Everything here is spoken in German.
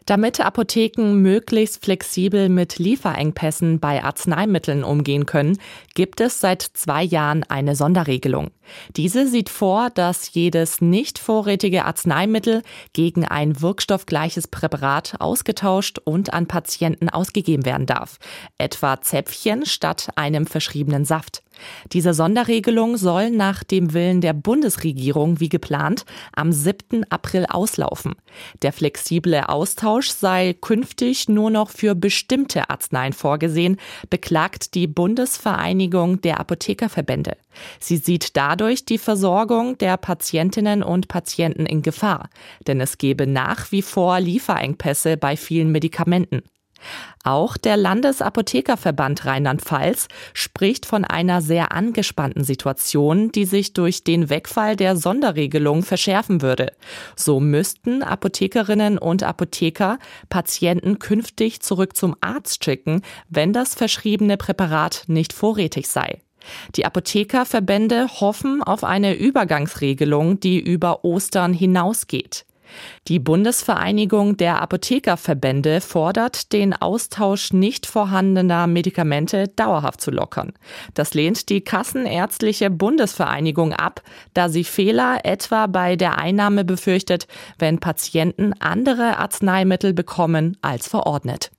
Damit Apotheken möglichst flexibel mit Lieferengpässen bei Arzneimitteln umgehen können, gibt es seit 2 Jahren eine Sonderregelung. Diese sieht vor, dass jedes nicht vorrätige Arzneimittel gegen ein wirkstoffgleiches Präparat ausgetauscht und an Patienten ausgegeben werden darf, etwa Zäpfchen statt einem verschriebenen Saft. Diese Sonderregelung soll nach dem Willen der Bundesregierung wie geplant am 7. April auslaufen. Der flexible Austausch sei künftig nur noch für bestimmte Arzneien vorgesehen, beklagt die Bundesvereinigung der Apothekerverbände. Sie sieht dadurch die Versorgung der Patientinnen und Patienten in Gefahr, denn es gebe nach wie vor Lieferengpässe bei vielen Medikamenten. Auch der Landesapothekerverband Rheinland-Pfalz spricht von einer sehr angespannten Situation, die sich durch den Wegfall der Sonderregelung verschärfen würde. So müssten Apothekerinnen und Apotheker Patienten künftig zurück zum Arzt schicken, wenn das verschriebene Präparat nicht vorrätig sei. Die Apothekerverbände hoffen auf eine Übergangsregelung, die über Ostern hinausgeht. Die Bundesvereinigung der Apothekerverbände fordert, den Austausch nicht vorhandener Medikamente dauerhaft zu lockern. Das lehnt die Kassenärztliche Bundesvereinigung ab, da sie Fehler etwa bei der Einnahme befürchtet, wenn Patienten andere Arzneimittel bekommen als verordnet.